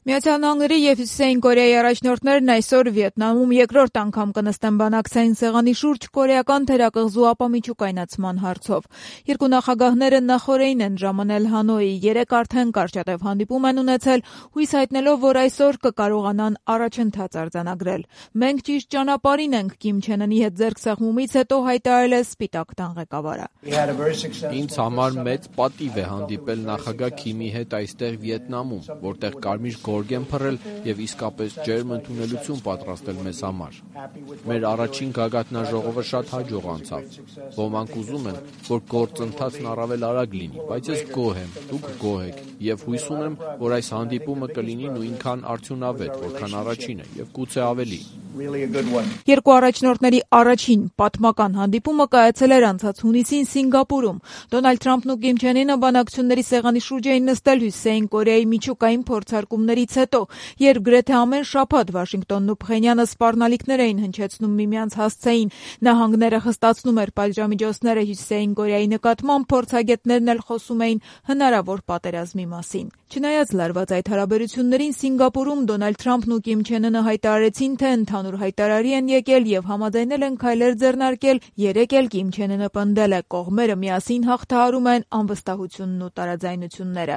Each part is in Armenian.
Միացյալ Նահանգների և Հյուսիսային Կորեայի առաջնորդներն այսօր Վիետնամում երկրորդ անգամ կնստեն բանակցային սեղանի շուրջ կորեական թերակղզու ապամիջուկայնացման հարցով։ Երկու նախագահները նախօրեին են ժամանել Հանոյի, երեկ արդեն կարճատև հանդիպում են ունեցել, հույս հայտնելով, որ այսօր կկարողանան առաջընթաց արձանագրել։ «Մենք ճիշտ ճանապարհին ենք», Կիմ Չեն Ընի հետ ձեռքսեղմումից հետո հայտարարել է Սպիտակ տան ղեկավարը։ Ինձ համար մեծ պատիվ է հանդիպել նախագահ Քիմի հետ այստեղ Վիետնամում, որտեղ կարմիր գորգ են փռել և իսկապես ջերմ ընդունելություն պատրաստել մեզ համար։ Մեր առաջին գագաթնաժողովը շատ հաջող անցավ։ Ոմանք ուզում են, որ գործընթացն առավել արագ լինի, բայց ես գոհ եմ, դուք գոհ եք, և հույս ունեմ, որ այս հանդիպումը կլինի նույնքան արդյունավետ, որքան առաջինը, և գուցե ավելի։ Երկու առաջնորդների առաջին պատմական հանդիպումը կայացել էր անցած հունիսին Սինգապուրում։ Դոնալդ Թրամփն ու Կիմ Չեն Ինը բանակցությունների սեղանի շուրջ էին նստել Հյուսիսային Կորեայի միջուկային փորձարկումներից հետո, երբ գրեթե ամեն շաբաթ Վաշինգտոնն ու Փխենյանը սպառնալիքներ էին հնչեցնում միմյանց հասցեին։ Նահանգները խստացնում էր պատժամիջոցները Հյուսիսային Կորեայի նկատմամբ, փորձագետներն էլ խոսում էին հնարավոր պատերազմի մասին։ Չնայած լարված այդ հարաբերություններին, Սինգապուրում Դոնալդ Թրամփն ու Կիմ Չեն Ինը հայտարարեցին, թե ընդհանուր հայտարարի են եկել և համաձայնել են քայլեր ձեռնարկել։ Երեկ էլ Կիմ Չեն Ինը պնդել է, կողմերը միասին հաղթահարում են անվստահությունն ու տարաձայնությունները։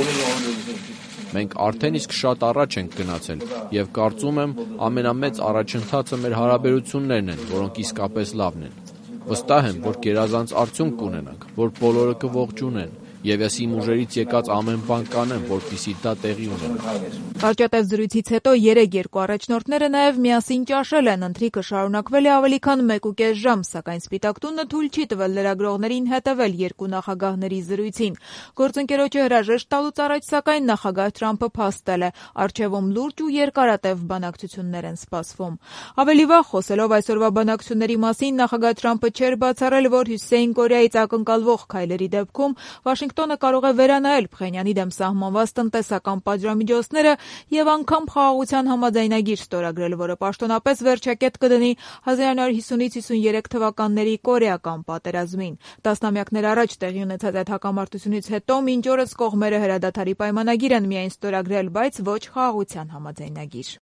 Մենք արդեն իսկ շատ առաջ ենք գնացել և կարծում եմ ամենամեծ առաջընթացը մեր հարաբերություններն են, որոնք իսկապես լավն են։ Վստահ եմ, որ գերազանց արդյունք կունենանք, որ բոլորը կողջունեն, և ես իմ ուժերից եկած ամեն բան կանեմ, որպեսզի դա տեղի ունենա։ Կարճատև զրույցից հետո երեկ երկու առաջնորդները նաև միասին ճաշել են։ Ընթրիքը շարունակվել է ավելի քան 1.5 ժամ, սակայն Սպիտակ տունը թույլ չի տվել լրագրողներին հետևել երկու նախագահների զրույցին։ Գործընկերոջը հրաժեշտ տալուց առաջ, սակայն նախագահ Թրամփը փաստել է, առջևում լուրջ ու երկարատև բանակցություններ են սպասվում։ Ավելի վաղ, խոսելով այսօրվա բանակցությունների մասին, նախագահ Թրամփը չէր բացառել, որ Հյուսիսային Կորեայից ակնկալվող քայլերի դեպքում Վաշինգտոնը կարող է վերանայել Փխենյանի դեմ սահմանված տնտեսական պատժամիջոցները և անգամ խաղաղության համաձայնագիր ստորագրել, որը պաշտոնապես վերջակետ կդնի 1950-53 թվականների կորեական պատերազմին։ Տասնամյակներ առաջ տեղի ունեցած այդ հակամարտությունից հետո մինչ օրս կողմերը հրադադարի պայմանագիր են միայն ստորագրել, բայց ոչ խաղաղության համաձայնագիր։